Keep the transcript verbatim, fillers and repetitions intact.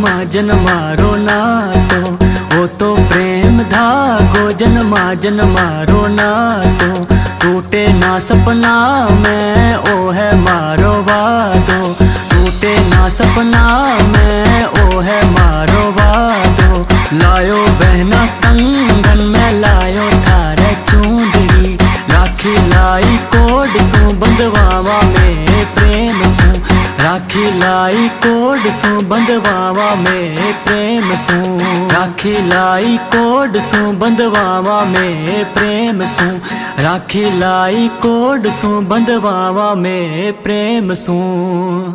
जन्मा जन्मारो नातो, वो तो प्रेम धागो जन्मा जन्मारो नातो। टूटे ना सपना में ओ है मारो वादो, टूटे ना सपना में ओ है मारो वादो। लायो बहना कंगन में लायो थारे चूंदड़ी, राखी लाई कोड सू बंधवावा में प्रेम सू, राखी लाई कोड सू बंधवावा में प्रेम सू, राखी लाई कोड सू बंधवावा में प्रेम सू, राखी लाई कोड सू बंधवावा में प्रेम सू।